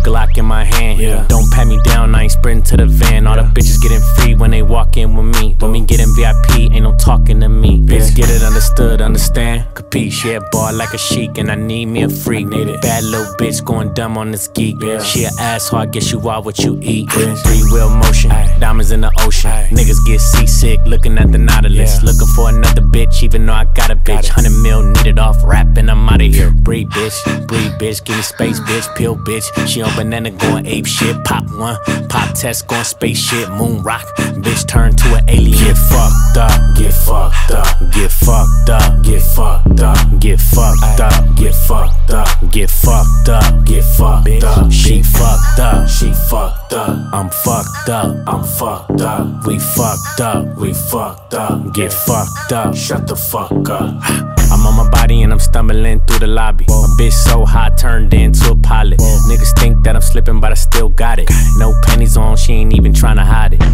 Glock in my hand. Don't pat me down, I ain't sprinting to the van. All the bitches getting free when they walk in with me. When me getting VIP, ain't no talking to me. Bitch, get it understood, understand? Capiche, yeah, ball like a chic, and I need me a freak. Bad little bitch going dumb on this geek. She an asshole, I guess you are what you eat. 3-wheel motion, diamonds in the ocean. Niggas get seasick, looking at the Nautilus. Looking for another bitch, even though I got a bitch. 100 mil needed off rap, and I'm outta here. Breathe, bitch, give me space, bitch. Pill, bitch, she on banana going ape shit. Pop one, pop test going space shit. Moon rock, bitch turn to an alien. Get fucked up, get fucked up, get fucked up, get fucked up, get fucked up, get fucked up, get fucked up, get fucked up. She fucked up, she fucked up. I'm fucked up, I'm fucked up. We fucked up, we fucked up. Get fucked up, shut the fuck up. I'm on my body and I'm stumbling through the lobby. My bitch so hot, turned into a pilot. Niggas think that I'm slipping, but I still got it. No panties on, she ain't even tryna hide it.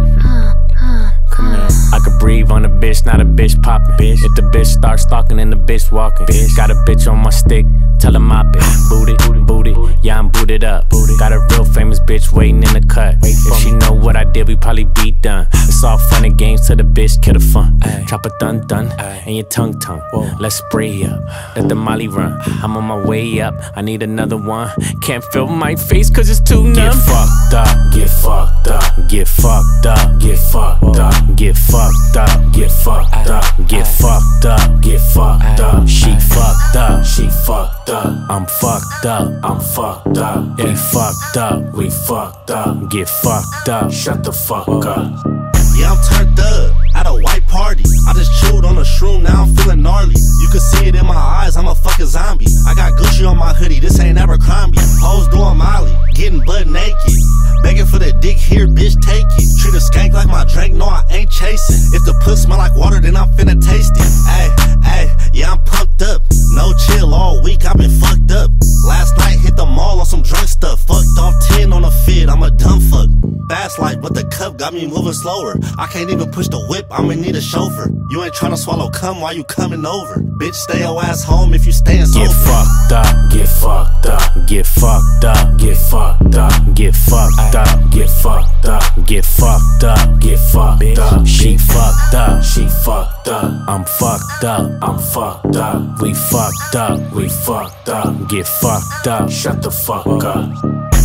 Come here. I could breathe on a bitch, not a bitch poppin'. If the bitch starts stalking, then the bitch walking. Got a bitch on my stick, tell her mop it. Boot it, yeah, I'm booted up. Got a real famous bitch waiting in the cut. If she know what I did, we probably be done. It's all fun and games till the bitch kill the fun. Drop a dun, and your tongue. Let's spray up, let the molly run. I'm on my way up, I need another one. Can't feel my face cause it's too numb. Get fucked up, get fucked up, get fucked up, get fucked up, get fucked up, get fucked up, get fucked up, get fucked up. She fucked up, she fucked up. I'm fucked up, I'm fucked up. We fucked up, we fucked up. Get fucked up, shut the fuck up. Yeah, I'm turned up at a white party. I just chewed on a shroom, now I'm feeling gnarly. You can see it in my eyes, I'm a fucking zombie. I got Gucci on my hoodie, this ain't Abercrombie. Hoes doing Molly, getting butt naked. Begging for the dick here, bitch, take it. Treat a skank like my drink, no, I ain't chasing. If the puss smell like water, then I'm finna taste it. Ayy, yeah, I'm pumped up. No chill all week, I've been fucked up. Last night hit the mall on some drunk stuff. Fucked off 10 on a fit, I'm a dumb fuck. Fast life, but the cup got me moving slower. I can't even push the whip, I'ma need a chauffeur. You ain't tryna swallow cum while you coming over. Bitch, stay your ass home if you stayin' sober. Get fucked up, get fucked up, get fucked up, get fucked up, get fucked up, get fucked up, get fucked up, get fucked up. She fucked up, she fucked up. I'm fucked up, I'm fucked up. We fucked up, we fucked up. Get fucked up, shut the fuck up.